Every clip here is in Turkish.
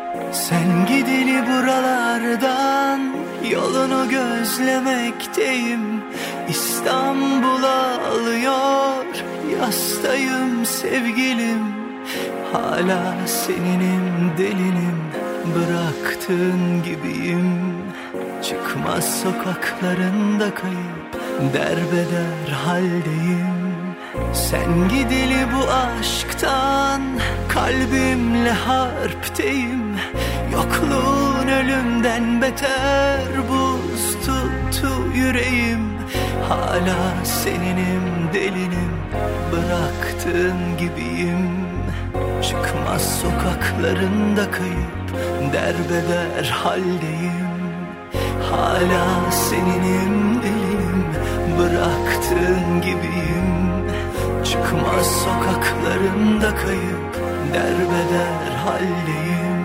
Sen gideli buralardan yolunu gözlemekteyim. İstanbul'a alıyor yastayım sevgilim. Hala seninim delinim, bıraktığın gibiyim. Çıkmaz sokaklarında kayıp derbeder haldeyim. Sen gideli bu aşktan kalbimle harpteyim. Yokluğun ölümden beter, buz tuttu yüreğim. Hala seninim delinim, bıraktığın gibiyim. Çıkmaz sokaklarında kayıp derbeder haldeyim. Hala seninim delinim, bıraktığın gibiyim. Çıkmaz sokaklarında kayıp derbeder haldeyim.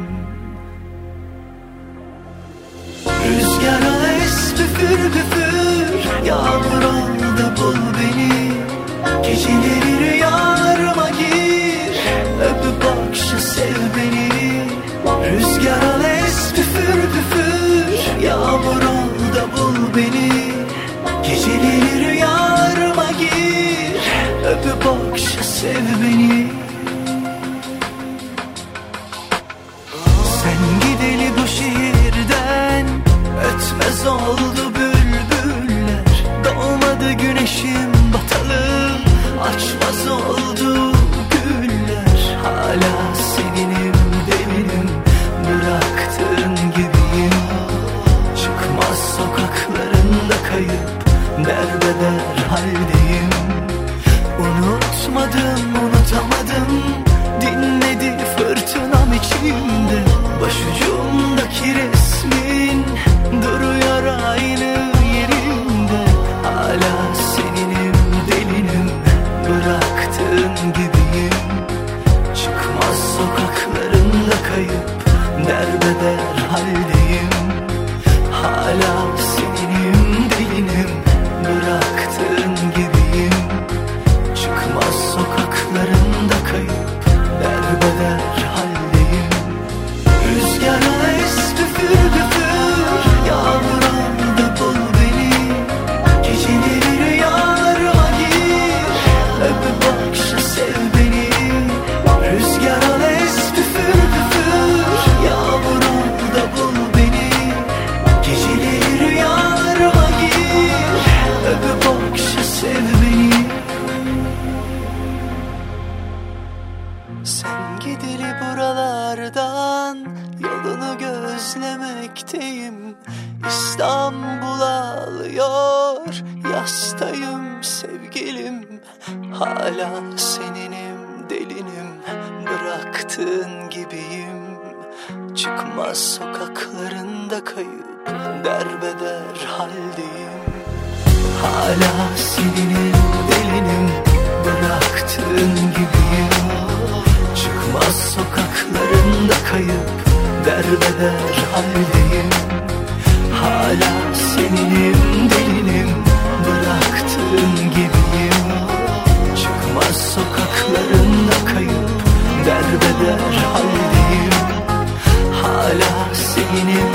Rüzgar al es püfür püfür, yağmur ol da bul beni. Geceleri rüyalarıma gir, öpüp okşa sev beni. Rüzgar al es püfür püfür, yağmur ol da bul beni. Geceleri rüyalarıma gir, öpüp okşa sev beni. Sen gideli bu şehirden ötmez oldu bülbüller. Doğmadı güneşim batalı, açmaz oldu güller. Hala seninim delinim, bıraktığın gibiyim. Çıkmaz sokaklarında kayıp derbeder haldeyim. Unutmadım, unutamadım, dinledi fırtınam içimde. Başucumdaki resmin duruyor aynı yerinde. Hala seninim delinim, bıraktığın gibiyim. Çıkmaz sokaklarında kayıp derbeder haldeyim. Hala seninim delinim, bıraktığın gibiyim. Çıkmaz sokaklarında kayıp derbeder haldeyim. Rüzgara es püfür püfür, yağmur al da bul beni. Geceleri rüyalarıma gir, öpüp okşa sev beni. Rüzgara es püfür püfür, yağmur al da bul beni. Geceleri rüyalarıma gir, öpüp okşa sev beni. Sen gideli buralardan yolunu gözlemekteyim. İstanbul'a alıyor yastayım sevgilim. Hala seninim delinim, bıraktığın gibiyim. Çıkmaz sokaklarında kayıp derbeder haldeyim. Hala seninim delinim, bıraktığın gibiyim. Çıkmaz sokaklarında kayıp derbeder haldeyim. Hala seninim delinim, bıraktığın gibiyim. Çıkmaz sokaklarında kayıp derbeder haldeyim. Hala seninim